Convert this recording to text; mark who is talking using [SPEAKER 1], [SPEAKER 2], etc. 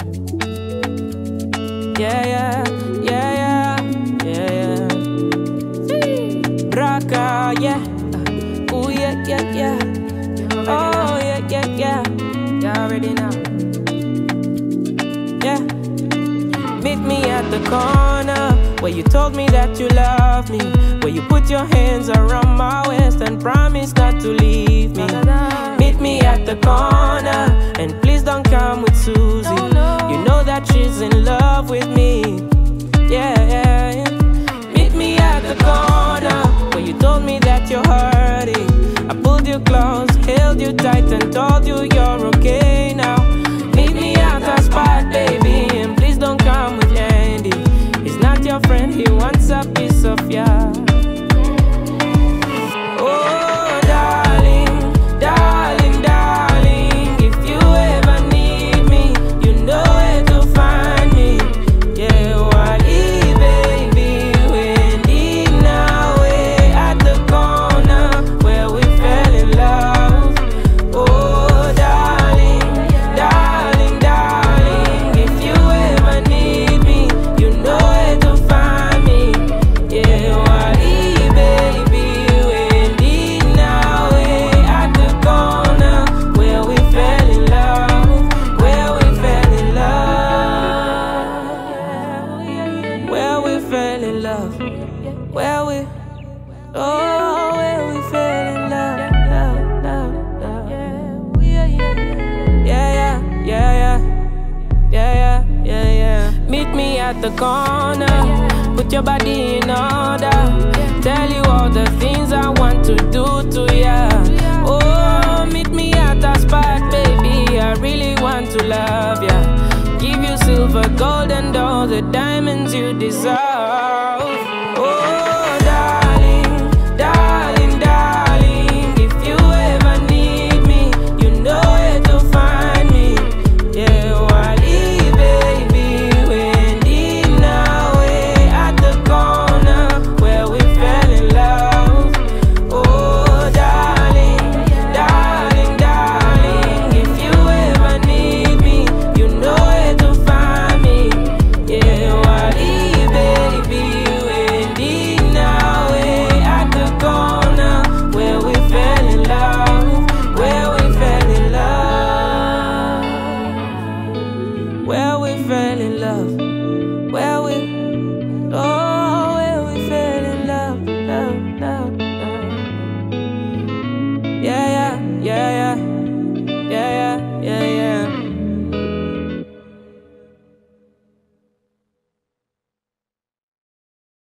[SPEAKER 1] Yeah, yeah, yeah, yeah, yeah, yeah. Braka, yeah. Ooh, yeah, yeah, yeah. Oh, yeah, yeah, yeah. You already know. Yeah. Meet me at the corner where you told me that you love me, where you put your hands around my waist and promise not to leave me. Meet me at the corner and please don't come with Susie. You know that she's in love with me. Yeah, yeah, yeah. Meet me at the corner where you told me that you're hurting. I pulled you close, held you tight and told you you're okay now. Meet me at the spot, baby, and please don't come with Andy. He's not your friend, he wants a piece of ya. Oh, darling, darling, darling, if you ever need me, you know where to find me. Yeah, Wally, baby, Wendy, now we're at the corner where we fell in love. Oh, darling, darling, darling, if you ever need me, you know where to find me. Yeah, Wally, baby, Wendy, now we're at the corner where we fell in love, where we fell in love, where we fell in love, where we, oh, where we fell in love, love, love, love. Yeah, yeah, yeah, yeah, yeah, yeah, yeah. Meet me at the corner, put your body in order, tell you all the things I want to do to ya. Oh, meet me at the spot, baby, I really want to love ya. Give you silver, gold and all the diamonds you deserve. Oh, darling, darling, darling, if you ever need me, you know where to find me. Yeah, Wally, baby, Wendy, now we're at the corner where we fell in love. Oh, darling, darling, darling, if you ever need me, you know where to find me. Yeah, Wally, baby, Wendy, now we're at the corner where we fell in love, where we fell in love, where we fell in love.